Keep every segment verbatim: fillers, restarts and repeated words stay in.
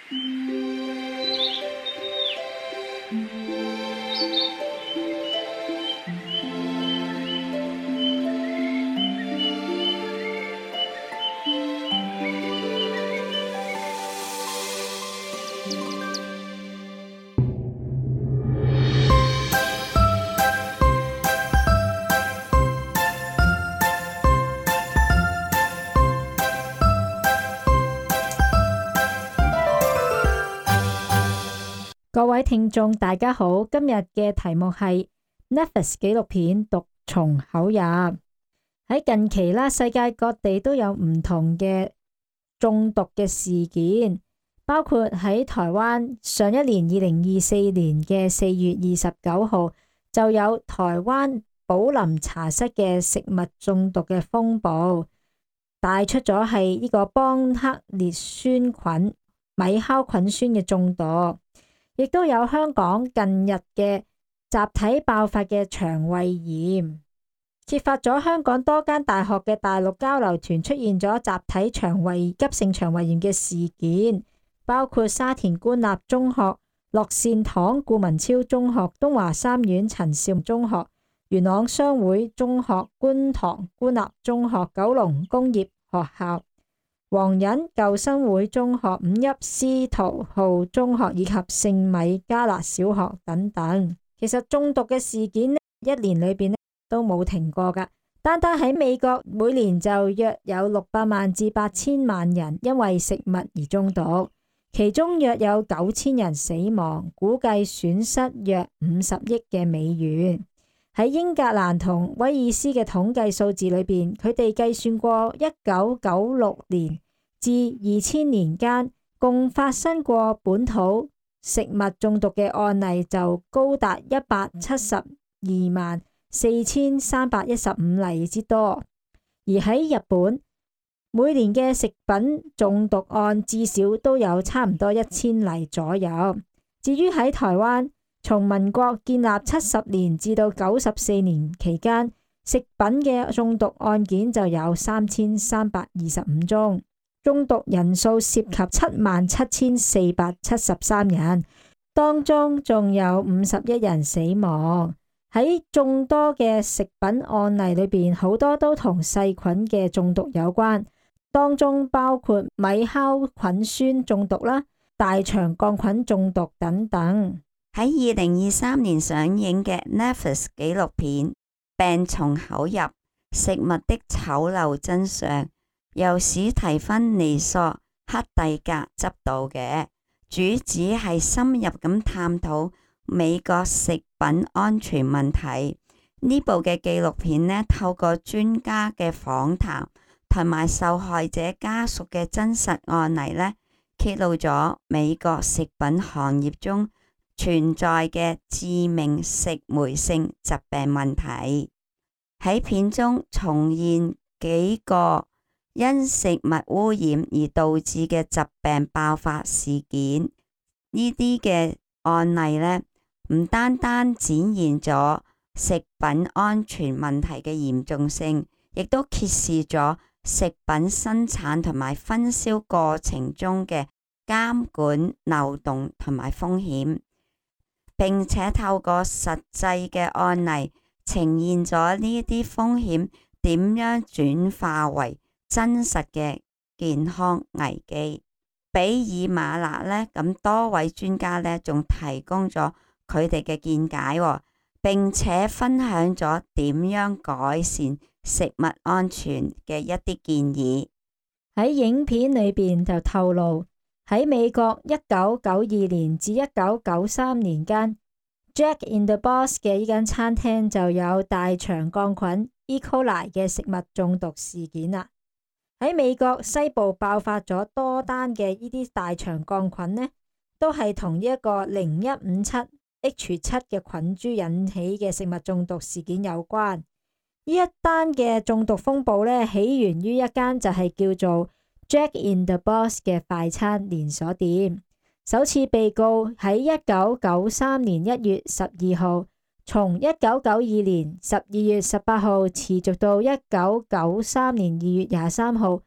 各位聽眾大家好，今日嘅題目係 Netflix 紀錄片毒從口入。喺近期啦，世界各地都有唔同嘅中毒嘅事件，包括喺台灣上一年二零二四年嘅四月二十九號就有台灣寶林茶室嘅食物中毒嘅風暴，帶出咗係呢個邦克列酸菌、米酵菌酸嘅中毒。亦都有香港近日嘅集體爆發嘅腸胃炎，揭發咗香港多間大學嘅大陸交流團出現咗集體腸胃急性腸胃炎嘅事件，包括沙田官立中學、樂善堂顧文超中學、東華三院陳少中學、元朗商會中學、觀塘官立中學、九龍工業學校、皇仁舊生會中學、五邑司徒浩中學以及聖米加勒小學等等。其實中毒嘅事件呢，一年裏邊呢都冇停過噶。單單喺美國，每年就約有六百萬至八千萬人因為食物而中毒，其中約有九千人死亡，估計損失約五十億嘅美元。喺英格蘭同威爾斯嘅統計數字裏邊，佢哋計算過一九九六年至二千年間，共發生過本土食物中毒嘅案例就高達一百七十二萬四千三百一十五例之多。而喺日本，每年嘅食品中毒案至少都有差唔多一千例左右。至於喺台灣，從民國建立七十年至到九十四年期間，食品嘅中毒案件就有三千三百二十五宗，中毒人數涉及七萬七千四百七十三人，當中仲有五十一人死亡。喺眾多嘅食品案例裏邊，好多都同細菌嘅中毒有關，當中包括米酵菌酸中毒啦、大腸桿菌中毒等等。 喺二零二三年上映嘅 Netflix 紀錄片《病從口入：食物的醜陋真相》，由史提芬尼索克蒂格執導嘅，主旨係深入咁探討美國食品安全問題。呢部嘅紀錄片呢，透過專家嘅訪談同埋受害者家屬嘅真實案例呢，揭露咗美國食品行業中存在嘅致命食黴性疾病問題。喺片中重現幾個因食物污染而導致嘅疾病爆發事件。呢啲嘅案例呢，唔單單展現咗食品安全問題嘅嚴重性，亦都揭示咗食品生產同埋分銷過程中嘅監管漏洞同埋風險，並且透過實際嘅案例呈現咗呢啲風險點樣轉化為真實嘅健康危機。比爾馬納呢，咁多位專家呢，仲提供咗佢哋嘅見解，並且分享咗點樣改善食物安全嘅一啲建議。 喺影片裏邊就透露，喺美國一九九二年至一九九三年間， Jack in the Box 嘅呢間餐廳就有大腸桿菌 E. coli 嘅食物中毒事件啦。喺美國西部爆發咗多單嘅呢啲大腸桿菌呢，都係同呢一個零一五七 H 七嘅菌株引起嘅食物中毒事件有關。呢一單嘅中毒風暴呢，起源於一間就係叫做 Jack in the Box 嘅快餐連鎖店。首次被告喺一九九三年一月十二號，從一九九二年十二月十八號持續到一九九三年二月廿三號，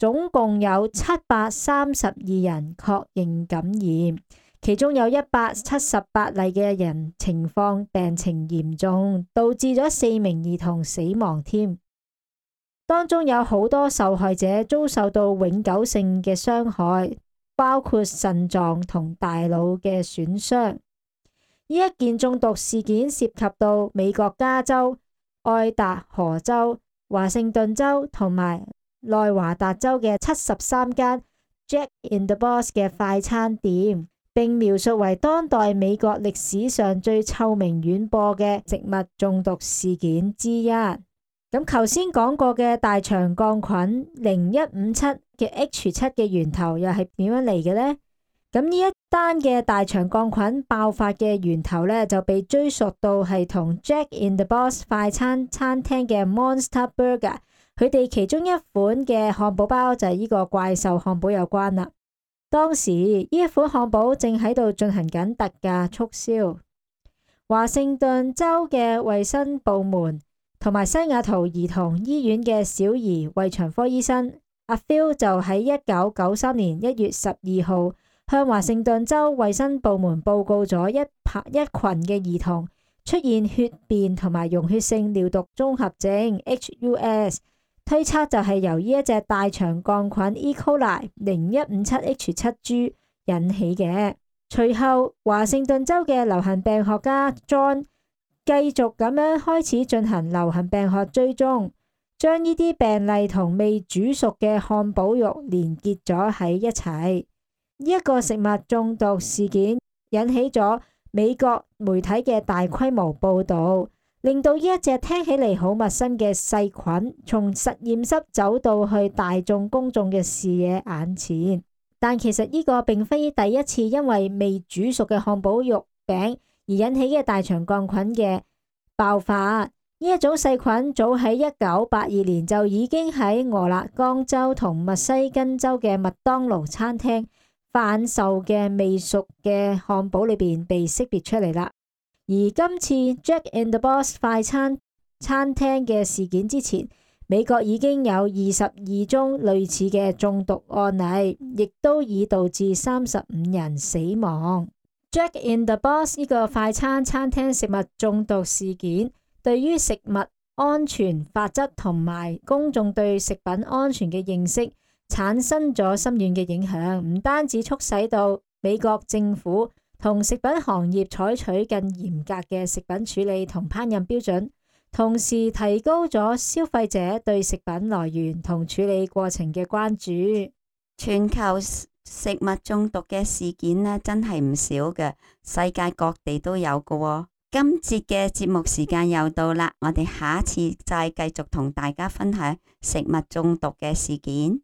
總共有七百三十二人確認感染，其中有一百七十八例嘅人情況病情嚴重，導致咗四名兒童死亡添。當中有好多受害者遭受到永久性嘅傷害，包括腎臟同大腦嘅損傷。呢一件中毒事件涉及到美國加州、愛達荷州、華盛頓州同埋內華達州嘅七十三間 Jack in the Box 嘅快餐店，並描述為當代美國歷史上最臭名遠播嘅食物中毒事件之一。咁頭先講過嘅大腸桿菌零一五七嘅 H 七嘅源頭又係點樣嚟嘅呢？咁呢一單嘅大腸桿菌爆發嘅源頭呢，就被追溯到係同 Jack in the Box 快餐餐廳嘅 Monster Burger 佢哋其中一款嘅漢堡包就係呢個怪獸漢堡有關啦。當時呢一款漢堡正喺度進行緊特價促銷。華盛頓州嘅衛生部門同埋西雅圖兒童醫院嘅小兒胃腸科醫生阿 Phil 就喺一九九三年一月十二號向華盛頓州衛生部門報告咗一排一群嘅兒童出現血便同埋溶血性尿毒綜合症 H U S， 推測就係由呢一隻大腸桿菌 E. coli 零一五七 H 七 G 引起嘅。隨後華盛頓州嘅流行病學家 John繼續咁樣開始進行流行病學追蹤，將呢啲病例同未煮熟嘅漢堡肉連結咗喺一齊。呢一個食物中毒事件引起咗美國媒體嘅大規模報導，令到呢一隻聽起嚟好陌生嘅細菌從實驗室走到去大眾公眾嘅視野眼前。但其實呢個並非第一次因為未煮熟嘅漢堡肉餅而引起嘅大腸桿菌嘅爆發。呢一種細菌早喺一九八二年就已經喺俄勒岡州同密西根州嘅麥當勞餐廳販售嘅未熟嘅漢堡裏邊被識別出嚟啦。而今次 Jack in the Box 快餐餐廳嘅事件之前，美國已經有二十二宗類似嘅中毒案例，亦都已導致三十五人死亡。Jack in the Box 呢個快餐餐廳食物中毒事件，對於食物安全法則同埋公眾對食品安全嘅認識產生咗深遠嘅影響，唔單止促使到美國政府同食品行業採取更嚴格嘅食品處理同烹飪標準，同時提高咗消費者對食品來源同處理過程嘅關注。 全球食物中毒嘅事件呢，真係唔少嘅，世界各地都有㗎喎。今節嘅節目時間又到啦，我哋下一次再繼續同大家分享食物中毒嘅事件。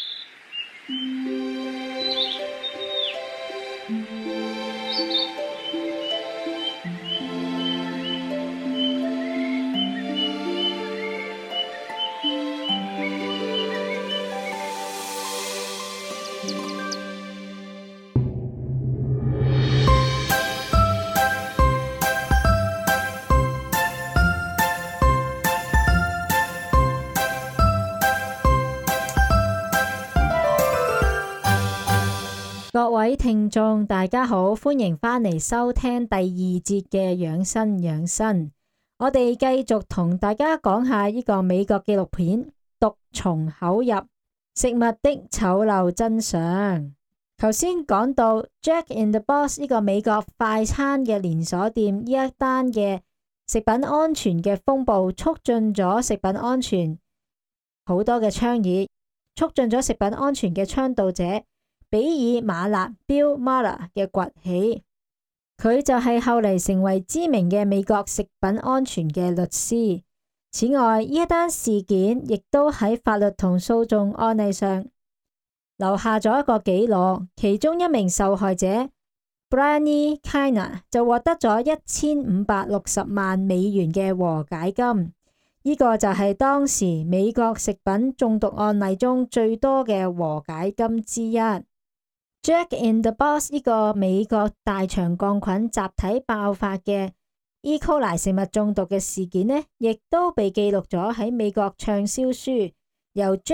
各位聽眾大家好，歡迎返嚟收聽第二節嘅養生養生。我哋繼續同大家講下呢個美國紀錄片《毒從口入：食物的醜陋真相》。頭先講到 Jack in the Box 呢個美國快餐嘅連鎖店呢一單嘅食品安全嘅風暴，促進咗食品安全好多嘅倡議，促進咗食品安全嘅倡導者比爾馬勒 Bill Maher 嘅崛起。佢就係後嚟成為知名嘅美國食品安全嘅律師。此外，呢一單事件亦都喺法律同訴訟案例上留下咗一個紀錄。其中一名受害者 Brianne Kiner 就獲得咗一千五百六十萬美元嘅和解金。呢個就係當時美國食品中毒案例中最多嘅和解金之一。Jack in the Box 呢個美國大腸桿菌集體爆發嘅 E. coli 食物中毒嘅事件呢，亦都被記錄咗喺美國暢銷書由 Jeff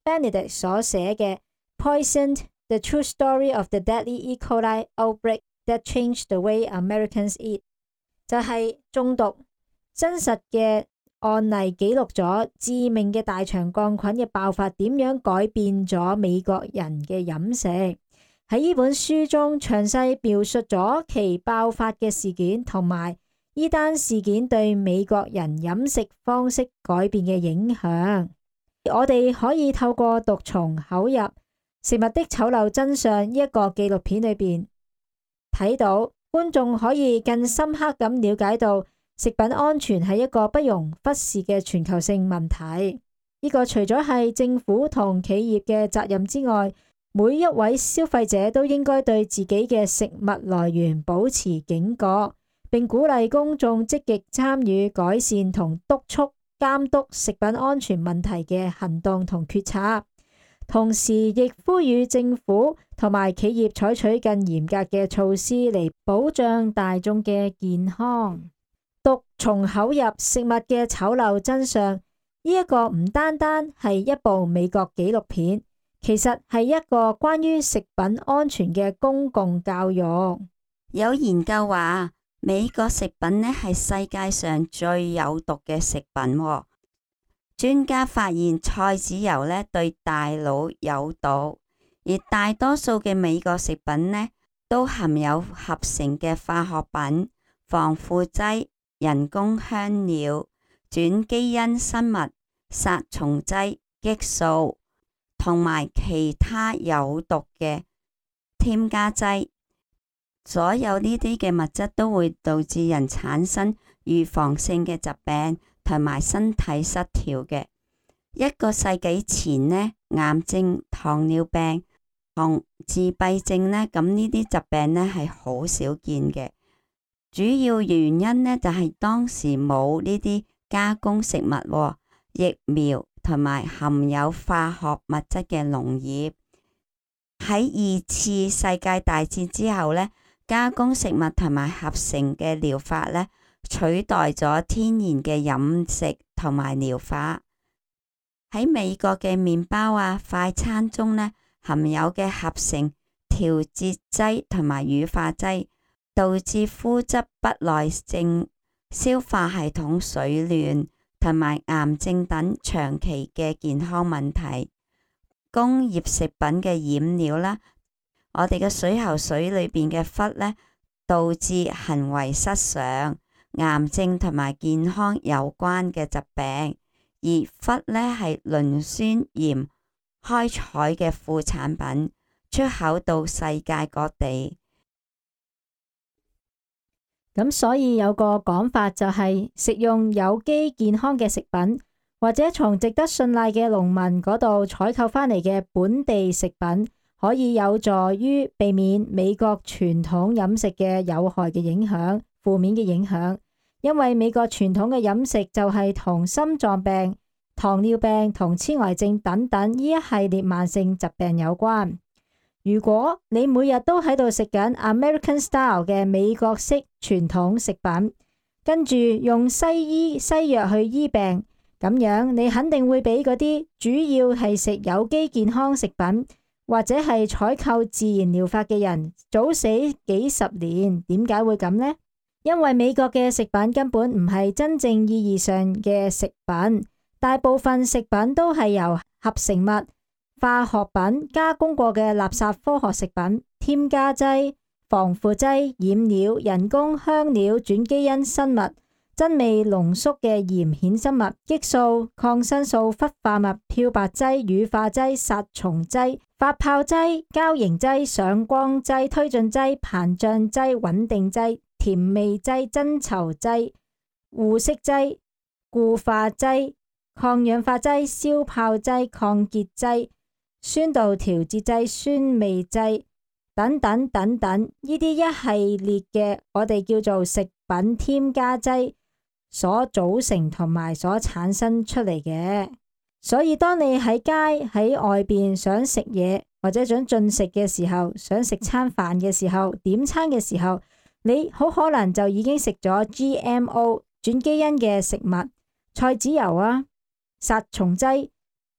Benedict 所寫嘅《Poisoned: The True Story of the Deadly E. coli Outbreak That Changed the Way Americans Eat》，就係中毒真實嘅案例，記錄咗致命嘅大腸桿菌嘅爆發點樣改變咗美國人嘅飲食。喺呢本書中詳細描述咗其爆發嘅事件同埋呢單事件對美國人飲食方式改變嘅影響。我哋可以透過毒從口入食物的醜陋真相呢一個紀錄片裏邊睇到，觀眾可以更深刻咁了解到食品安全係一個不容忽視嘅全球性問題。呢個除咗係政府同企業嘅責任之外，每一位消費者都應該對自己嘅食物來源保持警覺，並鼓勵公眾積極參與改善同督促監督食品安全問題嘅行動同決策，同時亦呼籲政府同埋企業採取更嚴格嘅措施嚟保障大眾嘅健康。毒從口入食物嘅醜陋真相，呢一個唔單單係一部美國紀錄片，其實係一個關於食品安全嘅公共教育。 有研究話，美國食品呢係世界上最有毒嘅食品喎。專家發現菜籽油呢對大腦有毒，而大多數嘅美國食品呢都含有合成嘅化學品、防腐劑、人工香料、轉基因生物、殺蟲劑、激素同埋其他有毒嘅添加劑。所有呢啲嘅物質都會導致人產生預防性嘅疾病同埋身體失調嘅。一個世紀前呢，癌症、糖尿病同自閉症呢，咁呢啲疾病呢係好少見嘅。主要原因呢，就係當時冇呢啲加工食物、疫苗同埋含有化學物質嘅農業。喺二次世界大戰之後呢，加工食物同埋合成嘅療法呢，取代咗天然嘅飲食同埋療法。喺美國嘅麵包啊、快餐中呢，含有嘅合成調節劑同埋乳化劑，導致膚質不耐症、消化系統紊亂同埋癌症等長期嘅健康問題。工業食品嘅染料啦，我哋嘅水喉水裏邊嘅氟呢，導致行為失常、癌症同埋健康有關嘅疾病。而氟呢係磷酸鹽開採嘅副產品，出口到世界各地。 咁所以有個講法就係食用有機健康嘅食品，或者從值得信賴嘅農民嗰度採購返嚟嘅本地食品，可以有助於避免美國傳統飲食嘅有害嘅影響、負面嘅影響。因為美國傳統嘅飲食就係同心臟病、糖尿病同痴呆症等等呢一系列慢性疾病有關。如果你每日都喺度食緊 American Style 嘅美國式傳統食品，跟住用西醫西藥去醫病，咁樣你肯定會比嗰啲主要係食有機健康食品或者係採購自然療法嘅人早死幾十年。點解會咁呢？因為美國嘅食品根本唔係真正意義上嘅食品，大部分食品都係由合成物、化學品加工過嘅垃圾科學食品、添加劑、防腐劑、染料、人工香料、轉基因生物、真味濃縮嘅鹽衍生物、激素、抗生素、氟化物、漂白劑、乳化劑、殺蟲劑、發泡劑、膠凝劑、上光劑、推進劑、膨脹劑、穩定劑、甜味劑、增稠劑、護色劑、固化劑、抗氧化劑、消泡劑、抗結劑、酸度調節劑、酸味劑等等等等，呢啲一系列嘅我哋叫做食品添加劑所組成同埋所產生出嚟嘅。所以當你喺街喺外邊想食嘢或者想進食嘅時候，想食餐飯嘅時候，點餐嘅時候，你好可能就已經食咗 G M O 轉基因嘅食物、菜籽油啊、殺蟲劑、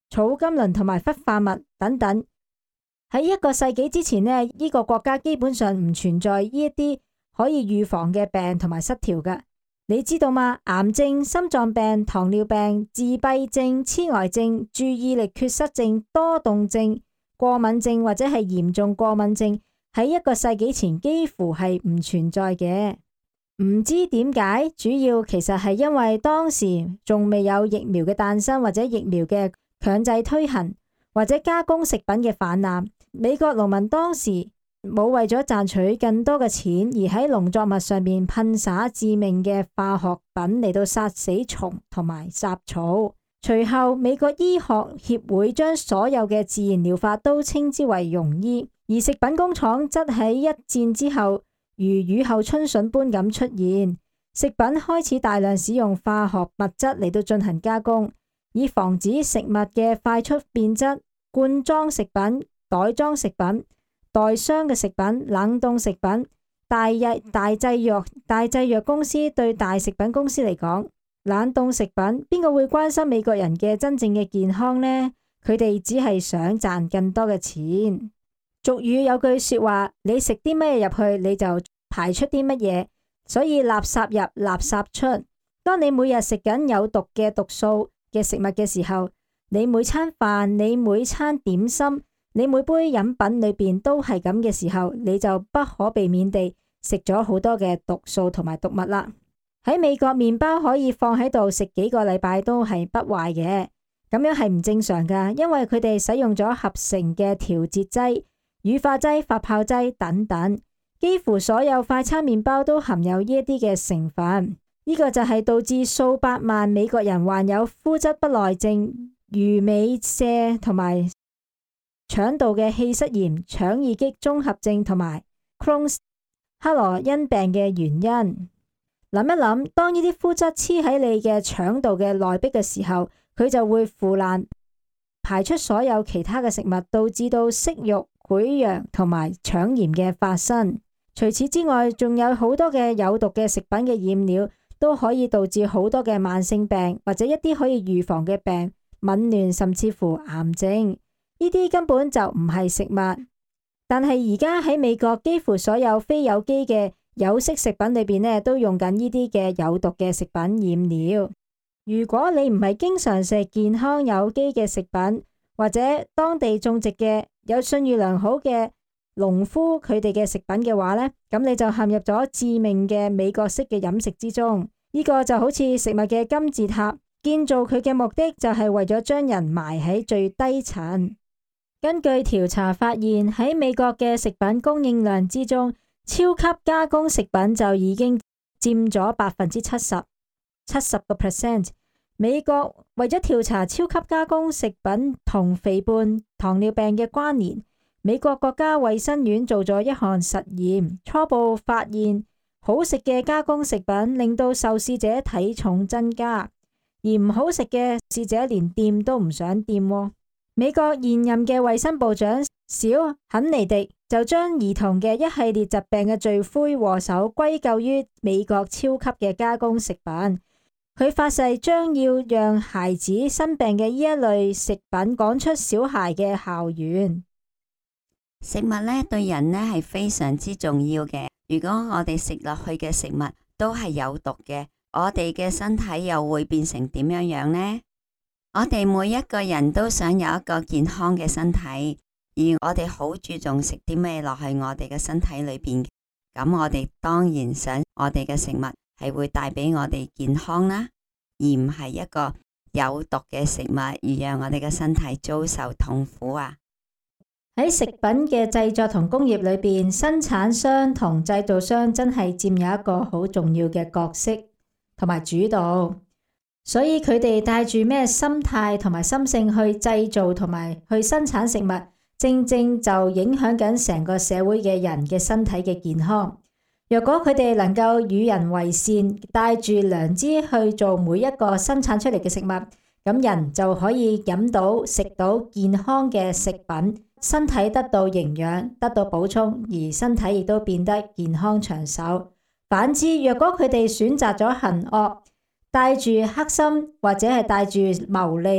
草甘膦同埋氟化物等等。喺一個世紀之前呢，呢、呢個國家基本上唔存在呢一啲可以預防嘅病同埋失調㗎。你知道嗎？癌症、心臟病、糖尿病、自閉症、痴呆症、注意力缺失症、多動症、過敏症或者係嚴重過敏症，喺一個世紀前幾乎係唔存在嘅。唔知點解，主要其實係因為當時仲未有疫苗嘅誕生，或者疫苗嘅強制推行，或者加工食品嘅氾濫。美國農民當時冇為咗賺取更多嘅錢，而喺農作物上面噴灑致命嘅化學品嚟到殺死蟲同埋雜草。隨後，美國醫學協會將所有嘅自然療法都稱之為庸醫，而食品工廠則喺一戰之後如雨後春筍般咁出現，食品開始大量使用化學物質嚟到進行加工，以防止食物嘅快速變質。罐裝食品、袋裝食品、袋裝嘅食品、冷凍食品、大藥大製藥大製藥公司對大食品公司嚟講，冷凍食品邊個會關心美國人嘅真正嘅健康呢？佢哋只係想賺更多嘅錢。俗語有句說話，你食啲乜嘢入去，你就排出啲乜嘢，所以垃圾入，垃圾出。當你每日食緊有毒嘅毒素嘅食物嘅時候，你每餐飯、你每餐點心、你每杯飲品裏邊都係咁嘅時候，你就不可避免地食咗好多嘅毒素同埋毒物啦。喺美國，麵包可以放喺度食幾個禮拜都係不壞嘅，咁樣係唔正常噶，因為佢哋使用咗合成嘅調節劑、乳化劑、發泡劑等等，幾乎所有快餐麵包都含有呢一啲嘅成分。呢個就係導致數百萬美國人患有膚質不耐症、魚尾瀉同埋腸道嘅氣室炎、腸易激綜合症同埋 Crohn's 克羅恩病嘅原因。諗一諗，當呢啲膚質黐喺你嘅腸道嘅內壁嘅時候，佢就會腐爛，排出所有其他嘅食物，導致到息肉、潰瘍同埋腸炎嘅發生。除此之外，仲有好多嘅有毒嘅食品嘅染料，都可以導致好多嘅慢性病，或者一啲可以預防嘅病，紊亂甚至乎癌症。呢啲根本就唔係食物。但係而家喺美國，幾乎所有非有機嘅有色食品裏邊呢，都用緊呢啲嘅有毒嘅食品染料。如果你唔係經常食健康有機嘅食品，或者當地種植嘅有信譽良好嘅農夫佢哋嘅食品嘅話呢，咁你就陷入咗致命嘅美國式嘅飲食之中。呢個就好似食物嘅金字塔，建造佢嘅目的就係為咗將人埋喺最低層。根據調查發現，喺美國嘅食品供應量之中，超級加工食品就已經佔咗百分之七十，七十個 percent。美國為咗調查超級加工食品同肥胖、糖尿病嘅關聯，美國國家衛生院做咗一項實驗，初步發現好食嘅加工食品令到受試者體重增加，而唔好食嘅試者連掂都唔想掂。美國現任嘅衛生部長小肯尼迪就將兒童嘅一系列疾病嘅罪魁禍首歸咎於美國超級嘅加工食品。佢發誓將要讓孩子生病嘅呢一類食品趕出小孩嘅校園。 食物呢對人呢係非常之重要嘅。如果我哋食落去嘅食物都係有毒嘅，我哋嘅身體又會變成點樣樣呢？我哋每一個人都想有一個健康嘅身體，而我哋好注重食啲咩落去我哋嘅身體裏邊。咁我哋當然想我哋嘅食物係會帶俾我哋健康啦，而唔係一個有毒嘅食物而讓我哋嘅身體遭受痛苦啊！ 喺食品嘅製作同工業裏邊，生產商同製造商真係佔有一個好重要嘅角色同埋主導，所以佢哋帶住咩心態同埋心性去製造同埋去生產食物，正正就影響緊成個社會嘅人嘅身體嘅健康。若果佢哋能夠與人為善，帶住良知去做每一個生產出嚟嘅食物，咁人就可以飲到食到健康嘅食品，身體得到營養，得到補充，而身體亦都變得健康長壽。反之，若果佢哋選擇咗行惡，帶住黑心或者係帶住牟利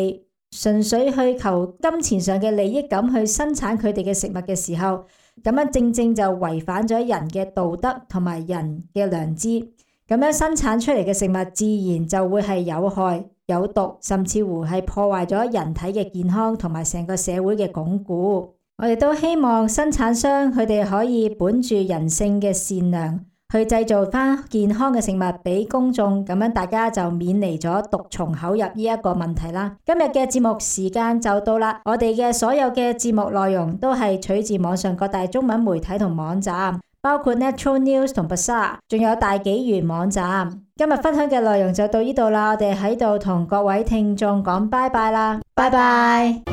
純粹去求金錢上嘅利益咁去生產佢哋嘅食物嘅時候，咁樣正正就違反咗人嘅道德同埋人嘅良知。咁樣生產出嚟嘅食物自然就會係有害、有毒，甚至乎係破壞咗人體嘅健康同埋成個社會嘅鞏固。我哋都希望生產商佢哋可以本住人性嘅善良，去製造翻健康嘅食物俾公眾，咁樣大家就免離咗毒蟲口入呢一個問題啦。今日嘅節目時間就到啦，我哋嘅所有嘅節目內容都係取自網上各大中文媒體同網站，包括 Natural News 同 Bazaar， 仲有大紀元網站。今日分享嘅內容就到呢度啦，我哋喺度同各位聽眾講拜拜啦，拜拜。